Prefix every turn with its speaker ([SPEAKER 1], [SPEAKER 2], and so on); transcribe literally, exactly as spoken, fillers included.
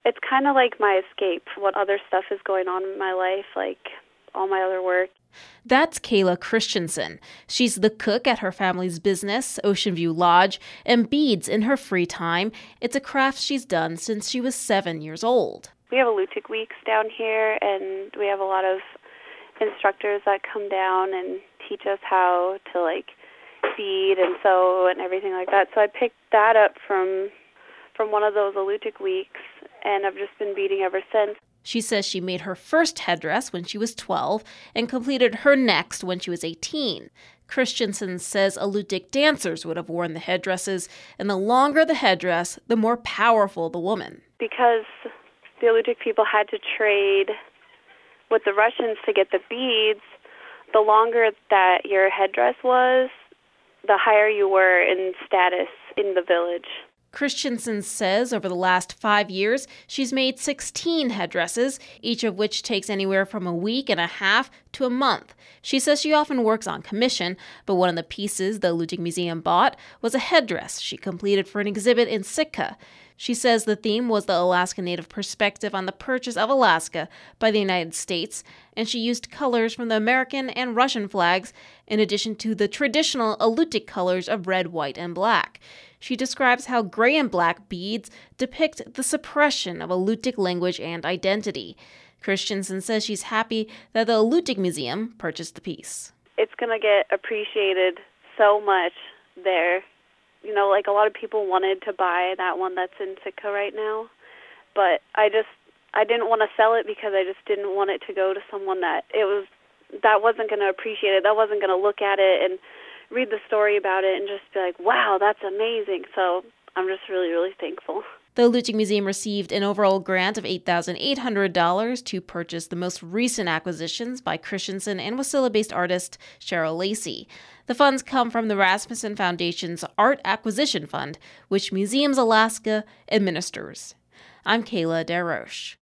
[SPEAKER 1] It's kind of like my escape from what other stuff is going on in my life, like all my other work.
[SPEAKER 2] That's Kayla Christensen. She's the cook at her family's business, Ocean View Lodge, and beads in her free time. It's a craft she's done since she was seven years old.
[SPEAKER 1] We have Alutiiq Weeks down here, and we have a lot of instructors that come down and teach us how to, like, bead and sew and everything like that. So I picked that up from from one of those Alutiiq Weeks, and I've just been beading ever since.
[SPEAKER 2] She says she made her first headdress when she was twelve and completed her next when she was eighteen. Christensen says Alutiiq dancers would have worn the headdresses, and the longer the headdress, the more powerful the woman.
[SPEAKER 1] Because the Alutiiq people had to trade with the Russians to get the beads, the longer that your headdress was, the higher you were in status in the village.
[SPEAKER 2] Christensen says over the last five years, she's made sixteen headdresses, each of which takes anywhere from a week and a half to a month. She says she often works on commission, but one of the pieces the Alutiiq Museum bought was a headdress she completed for an exhibit in Sitka. She says the theme was the Alaska Native perspective on the purchase of Alaska by the United States, and she used colors from the American and Russian flags in addition to the traditional Alutiiq colors of red, white, and black. She describes how gray and black beads depict the suppression of Alutiiq language and identity. Christensen says she's happy that the Alutiiq Museum purchased the piece.
[SPEAKER 1] It's going to get appreciated so much there. You know, like a lot of people wanted to buy that one that's in Sitka right now, but I just, I didn't want to sell it because I just didn't want it to go to someone that it was, that wasn't going to appreciate it, that wasn't going to look at it and read the story about it and just be like, wow, that's amazing. So I'm just really, really thankful.
[SPEAKER 2] The Alutiiq Museum received an overall grant of eight thousand eight hundred dollars to purchase the most recent acquisitions by Christensen and Wasilla-based artist Cheryl Lacey. The funds come from the Rasmussen Foundation's Art Acquisition Fund, which Museums Alaska administers. I'm Kayla Desroches.